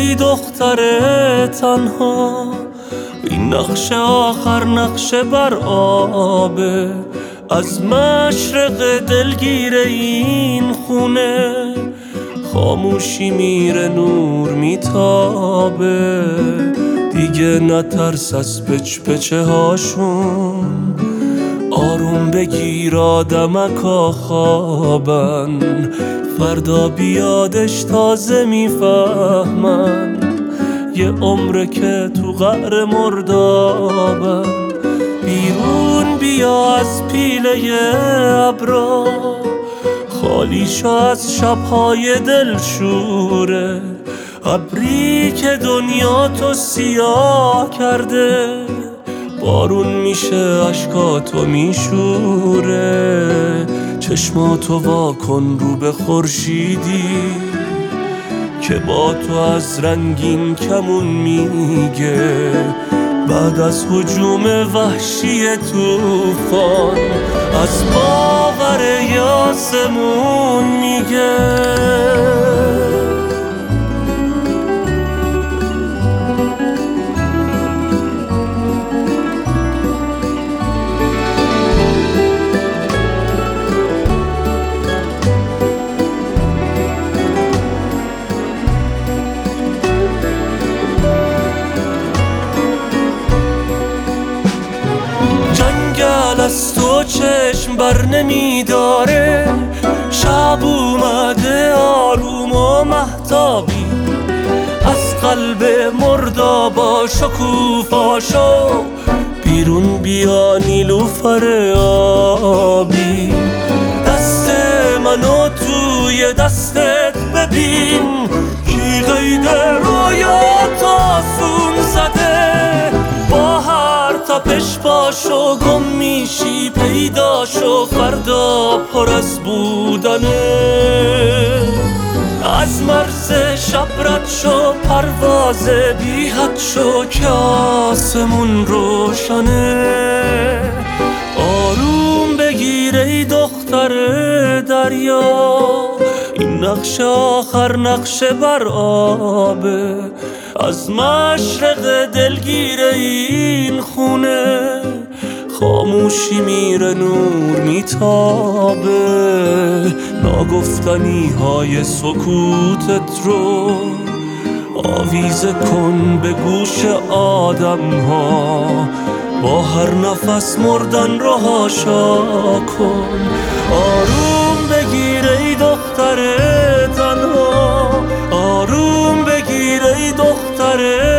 ای دختر تنها، این نقش آخر نقش بر آبه، از مشرق دلگیر این خونه خاموشی میره نور میتابه. دیگه نترس از پچ پچه هاشون، آروم بگیر آدمکا خوابن، فردا بیادش تازه میفهمن یه عمره که تو قعر مردابن. بیرون بیا از پیله ابرا، خالی شو از شبهای دلشوره، ابری که دنیا تو سیاه کرده بارون میشه اشکاتو میشوره. چشماتو واکن رو به خورشیدی که با تو از رنگین کمون میگه، بعد از هجوم وحشی طوفان از باور آسمون میگه. از تو چشم بر نمیداره، شب اومده آروم و مهتابی، از قلب مردابا شکوفاشو بیرون بیا نیلوفر آبی. دست منو توی دستت ببین، کی قید رویات آسون زده، با هر تپش پاشو گم میشی پیداشو، فردا پر از بودنه. از مرز شب رد شو پرواز بی حد شو که آسمون روشنه. آروم بگیر ای دختر دریا، این نقش آخر نقش بر آبه، از مشرق دلگیر این خونه خاموشی میره نور میتابه. ناگفتنی های سکوتت رو آویزه کن به گوش آدم ها، با هر نفس مردن رو حاشا کن. آروم بگیر ای دختر تنها، آروم بگیر ای دختر